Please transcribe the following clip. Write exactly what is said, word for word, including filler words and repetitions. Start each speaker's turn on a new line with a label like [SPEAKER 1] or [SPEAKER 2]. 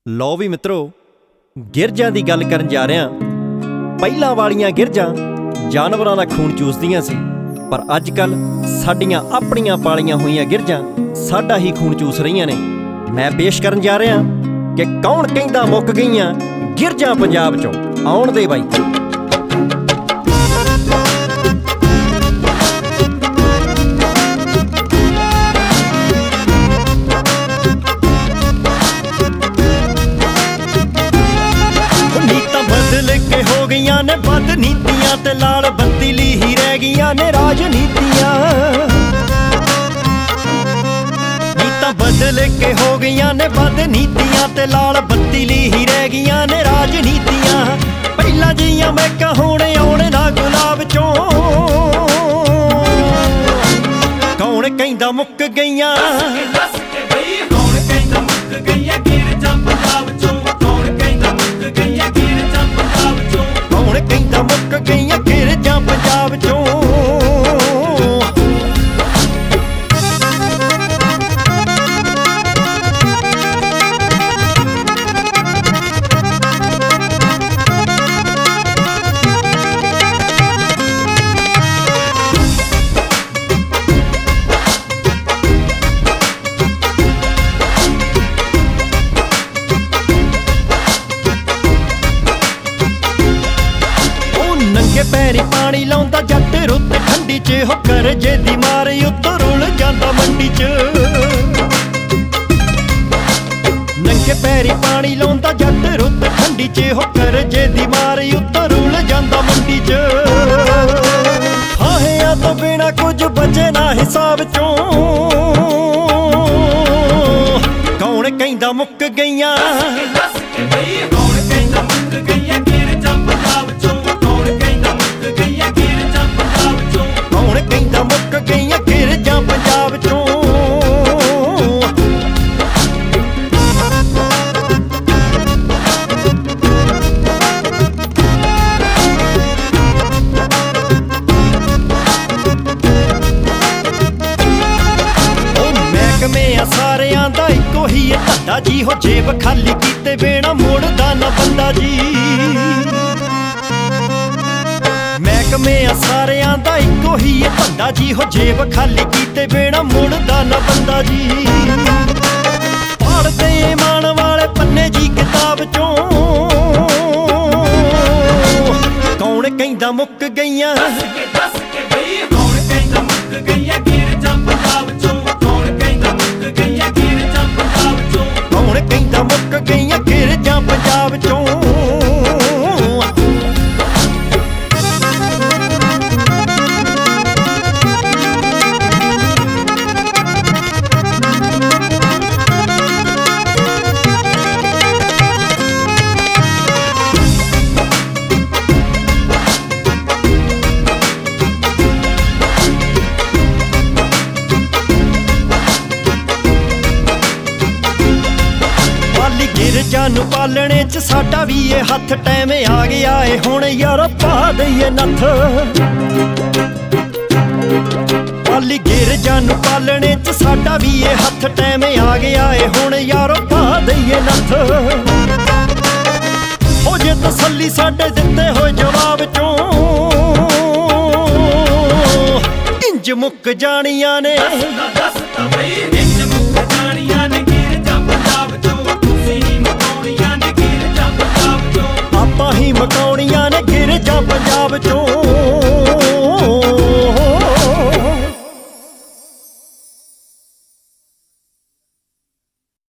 [SPEAKER 1] ਲਓ ਵੀ ਮਿੱਤਰੋ, ਗਿਰਜਾਂ ਦੀ ਗੱਲ ਕਰਨ ਜਾ ਰਿਹਾ। ਪਹਿਲਾਂ ਵਾਲੀਆਂ ਗਿਰਜਾਂ ਜਾਨਵਰਾਂ ਦਾ ਖੂਨ ਚੂਸਦੀਆਂ ਸੀ, ਪਰ ਅੱਜ ਕੱਲ੍ਹ ਸਾਡੀਆਂ ਆਪਣੀਆਂ ਪਾਲੀਆਂ ਹੋਈਆਂ ਗਿਰਜਾਂ ਸਾਡਾ ਹੀ ਖੂਨ ਚੂਸ ਰਹੀਆਂ ਨੇ। ਮੈਂ ਪੇਸ਼ ਕਰਨ ਜਾ ਰਿਹਾ ਕਿ ਕੌਣ ਕਹਿੰਦਾ ਮੁੱਕ ਗਈਆਂ ਗਿਰਜਾਂ ਪੰਜਾਬ 'ਚੋਂ। ਆਉਣ ਦੇ ਬਾਈ। ਕੇ ਹੋ ਗਈਆਂ ਨੇ ਬਦ ਨੀਤੀਆਂ ਤੇ ਲਾਲ ਬੱਤੀ ਲਈ ਹੀ ਰਹਿ ਗਈਆਂ ਨੇ ਰਾਜਨੀਤੀਆਂ। ਨੀਤਾਂ ਬਦਲ ਕੇ ਹੋ ਗਈਆਂ ਨੇ ਬਦ ਨੀਤੀਆਂ ਤੇ ਲਾਲ ਬੱਤੀ ਲਈ ਹੀ ਰਹਿ ਗਈਆਂ ਨੇ ਰਾਜਨੀਤੀਆਂ। ਪਹਿਲਾਂ ਜੀਆਂ ਮਹਿਕਾਂ ਹੁਣ ਆਉਣ ਨਾ ਗੁਲਾਬ ਚੋਂ। ਕੌਣ ਕਹਿੰਦਾ ਮੁੱਕ ਗਈਆਂ,
[SPEAKER 2] ਕੌਣ ਕਹਿੰਦਾ ਮੁੱਕ ਗਈਆਂ ਗਿਰਜਾਂ ਪੰਜਾਬ ਚੋਂ। ਕੌਣ ਕਹਿੰਦਾ ਮੁੱਕ ਗਈਆਂ ਗਿਰਜਾਂ ਪੰਜਾਬ ਚੋਂ।
[SPEAKER 1] ਕੌਣ ਕਹਿੰਦਾ ਮੁੱਕ ਗਈਆਂ ਗਿਰਜਾਂ ਪੰਜਾਬ ਚੋਂ। ਪੈਰੀ ਪਾਣੀ ਲਾਉਂਦਾ ਜੱਟ ਰੁੱਤ ਠੰਡੀ 'ਚ ਹੋ ਕਰਜੇ ਦੀ ਮਾਰੀ ਉੱਤੋਂ ਰੁਲ ਜਾਂਦਾ ਮੰਡੀ 'ਚ। ਨੰਗੇ ਪੈਰੀ ਪਾਣੀ ਲਾਉਂਦਾ ਜੱਟ ਰੁੱਤ ਠੰਡੀ 'ਚ ਹੋ ਕਰਜੇ ਦੀ ਮਾਰੀ ਉੱਤੋਂ ਰੁਲ ਜਾਂਦਾ ਮੰਡੀ 'ਚ। ਹਾਹਿਆਂ ਤੋਂ ਬਿਨਾ ਕੁਝ ਬਚੇ ਨਾ ਹਿਸਾਬ ਚੋਂ। ਕੌਣ ਕਹਿੰਦਾ ਮੁੱਕ ਗਈਆਂ,
[SPEAKER 2] ਕੌਣ ਕਹਿੰਦਾ ਮੁੱਕ ਗਈਆਂ ਗਿਰਜਾਂ ਪੰਜਾਬ ਚੋਂ।
[SPEAKER 1] ਕੌਣ ਕਹਿੰਦਾ ਮੁੱਕ ਗਈਆਂ ਗਿਰਜਾਂ ਪੰਜਾਬ ਚੋਂ। ਸਾਰਿਆਂ ਦਾ ਇੱਕੋ ਹੀ ਧੰਦਾ ਜੀ ਹੋ, ਜੇਬ ਖਾਲੀ ਕੀਤੇ ਬਿਨਾ ਮੁੜਦਾ ਨਾ ਬੰਦਾ ਜੀ। ਮਹਿਕਮੇ ਆ ਸਾਰਿਆਂ ਦਾ ਇੱਕੋ ਹੀ ਧੰਦਾ ਜੀ ਹੋ, ਜੇਬ ਖਾਲੀ ਕੀਤੇ ਬਿਨਾ ਮੁੜਦਾ ਨਾ ਬੰਦਾ ਜੀ। ਪੜ੍ਹਦੇ ਇਮਾਨ ਵਾਲੇ ਪੰਨੇ ਜੀ ਕਿਤਾਬ ਚੋਂ। ਕੌਣ ਕਹਿੰਦਾ ਮੁੱਕ ਗਈਆਂ,
[SPEAKER 2] ਕੌਣ ਕਹਿੰਦਾ ਮੁੱਕ ਗਈਆਂ ਗਿਰਜਾਂ ਪੰਜਾਬ ਚੋਂ। ਕੌਣ ਕਹਿੰਦਾ ਮੁੱਕ ਗਈਆਂ ਗਿਰਜਾਂ ਪੰਜਾਬ ਚੋਂ।
[SPEAKER 1] ਕੌਣ ਕਹਿੰਦਾ ਮੁੱਕ ਗਈਆਂ ਗਿਰਜਾਂ ਪੰਜਾਬ ਚੋਂ। ਗਿਰਜਾਂ ਨੂੰ ਪਾਲਣੇ 'ਚ ਸਾਡਾ ਵੀ ਇਹ ਹੱਥ, ਟਾਈਮ ਆ ਗਿਆ ਏ ਹੁਣ ਯਾਰ ਪਾ ਦਈਏ ਨੱਥ। ਪਾਲੀ ਗਿਰਜਾਂ ਨੂੰ ਪਾਲਣੇ 'ਚ ਸਾਡਾ ਵੀ ਇਹ ਹੱਥ, ਟਾਈਮ ਆ ਗਿਆ ਏ ਹੁਣ ਯਾਰ ਪਾ ਦਈਏ ਨੱਥ। ਹੋ ਜੇ ਤਸੱਲੀ ਸਾਡੇ ਦਿੱਤੇ ਹੋਏ ਜਵਾਬ ਚੋਂ। ਇੰਜ ਮੁੱਕ ਜਾਣੀਆਂ ਨੇ,
[SPEAKER 2] ਇੰਜ ਮੁੱਕ ਜਾਣੀਆਂ ਨੇ ਗਿਰਜਾਂ ਪੰਜਾਬ ਚੋਂ।
[SPEAKER 1] ਆਪਾਂ ਹੀ ਮਕਾਉਣੀਆਂ ਨੇ ਗਿਰਜਾਂ ਪੰਜਾਬ ਚੋਂ।